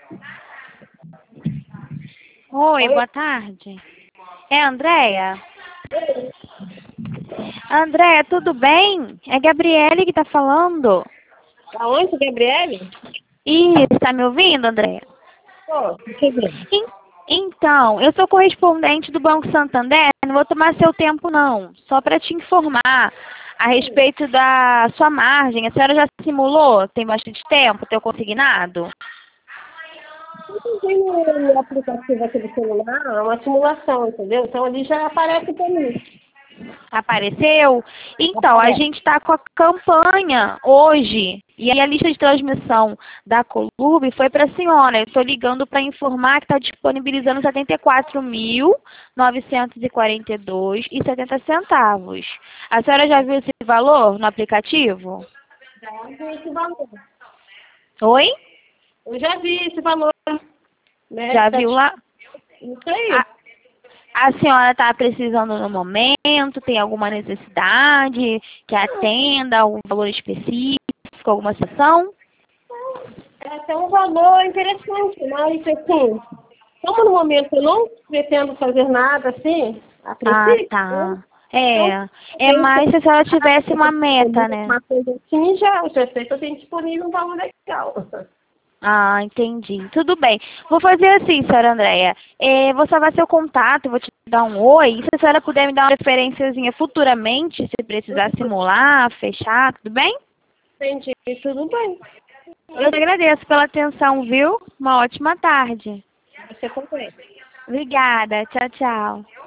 Oi, Oi? boa tarde. É a Andréia? Andréia, tudo bem? É a Gabriele que tá falando. Aonde, Gabriele? Ih, tá me ouvindo, Andréia? Pô, deixa eu ver. En- Então, eu sou correspondente do Banco Santander, não vou tomar seu tempo não. Só para te informar a respeito da sua margem. A senhora já simulou? Tem bastante tempo, teu consignado? Eu tenho no aplicativo aqui do celular uma simulação, entendeu? Então ali já aparece para mim. Apareceu? Então, a Aparece. gente está com a campanha hoje. E aí a lista de transmissão da Colube foi para a senhora. Eu estou ligando para informar que está disponibilizando 74.942,70 centavos. A senhora já viu esse valor no aplicativo? Já vi esse valor. Oi? Eu já vi esse valor, né? Já Que tá viu lá? isso aí. A, a senhora está precisando no momento? Tem alguma necessidade que atenda algum valor específico, alguma sessão? É até um valor interessante, mas assim, como no momento eu não pretendo fazer nada assim, a Ah, princípio, né? tá. Então, É mais se a senhora tivesse uma meta, né? uma coisa assim, já sei que eu tenho disponível um valor legal. Ah, entendi. Tudo bem. Vou fazer assim, senhora Andréia. Vou salvar seu contato, vou te dar um oi. Se a senhora puder me dar uma referenciazinha futuramente, se precisar simular, fechar, tudo bem? Entendi, tudo bem. Eu te agradeço pela atenção, viu? Uma ótima tarde. Você também. Obrigada. Tchau, tchau.